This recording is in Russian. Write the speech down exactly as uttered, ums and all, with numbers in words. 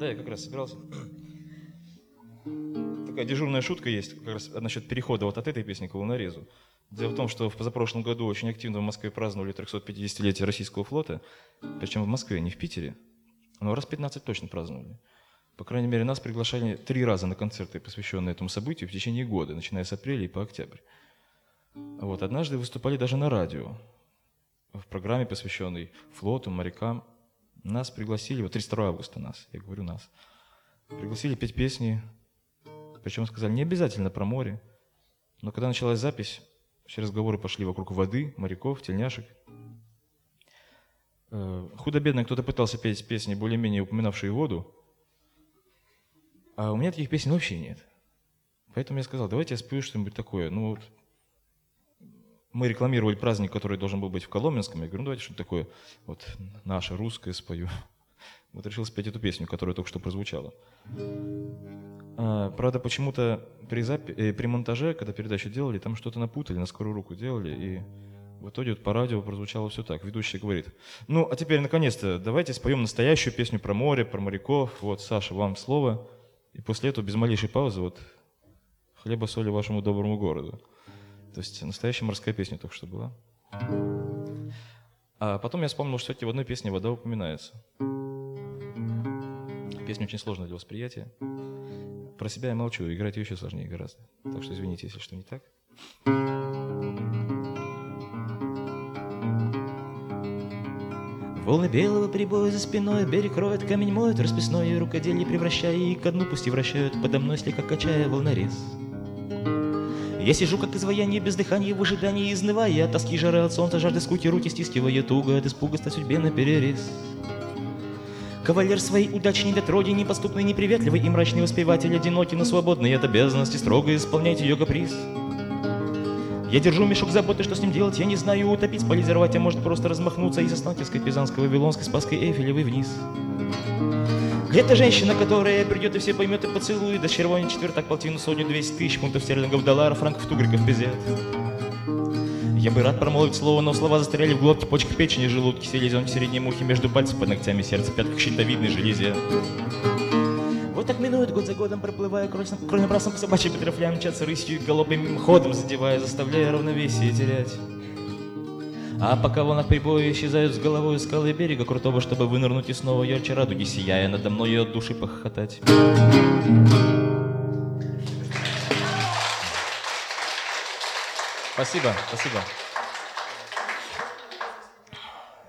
Да, я как раз собирался. Такая дежурная шутка есть как раз насчет перехода вот от этой песни к волнорезу. Дело в том, что в позапрошлом году очень активно в Москве праздновали трехсотпятидесятилетие российского флота, причем в Москве, не в Питере, но раз пятнадцать точно праздновали. По крайней мере, нас приглашали три раза на концерты, посвященные этому событию, в течение года, начиная с апреля и по октябрь. Вот, однажды выступали даже на радио, в программе, посвященной флоту, морякам. Нас пригласили, вот тридцать второго августа нас, я говорю нас, пригласили петь песни, причем сказали, не обязательно про море, но когда началась запись, все разговоры пошли вокруг воды, моряков, тельняшек. Худо-бедно кто-то пытался петь песни, более-менее упоминавшие воду, а у меня таких песен вообще нет. Поэтому я сказал, давайте я спою что-нибудь такое. Ну вот, мы рекламировали праздник, который должен был быть в Коломенском. Я говорю, ну давайте что-то такое вот наше, русское спою. Вот решил спеть эту песню, которая только что прозвучала. А, правда, почему-то при, запи- э, при монтаже, когда передачу делали, там что-то напутали, на скорую руку делали, и в итоге вот по радио прозвучало все так. Ведущий говорит, ну а теперь наконец-то давайте споем настоящую песню про море, про моряков. Вот, Саша, вам слово. И после этого без малейшей паузы вот хлеба, соли вашему доброму городу. То есть настоящая морская песня только что была. А потом я вспомнил, что все-таки в одной песне вода упоминается. Песня очень сложная для восприятия. Про себя я молчу, играть ее еще сложнее гораздо. Так что извините, если что не так. Волны белого прибоя за спиной, берег роет, камень моет, расписное рукоделие превращая, и ко дну пусть и вращают подо мной, слегка качая волнорез. Я сижу, как изваяние, без дыхания, в ожидании, изнывая от тоски, жары от солнца, жажды скуки, руки стискивая туго, от испуга ста судьбе наперерез. Кавалер своей удачи недотроги, непоступный, неприветливый и мрачный воспеватель, одинокий, но свободный от обязанности, строго исполнять ее каприз. Я держу мешок заботы, что с ним делать, я не знаю, утопить, полизировать, а может просто размахнуться из Останкинской, Пизанской, Вавилонской, Спасской, Эйфелевой вниз. Где-то женщина, которая придет и все поймет и поцелует, до червони четвертак, полтину, сотню, двести тысяч фунтов стерлингов, долларов, франков, тугриков, пизет. Я бы рад промолвить слово, но слова застряли в глотке, почках, печени, желудке, селезенке, средней мухи, между пальцев, под ногтями, сердце, пятках, щитовидной железе. Вот так минует год за годом, проплывая кровным брасом по собачьей петрофлям, мчатся рысью и галопом ходом, задевая, заставляя равновесие терять. А пока в волнах прибоя исчезают с головой скалы берега крутого, чтобы вынырнуть и снова ярче радуги, сияя надо мною от души похохотать. Спасибо, спасибо.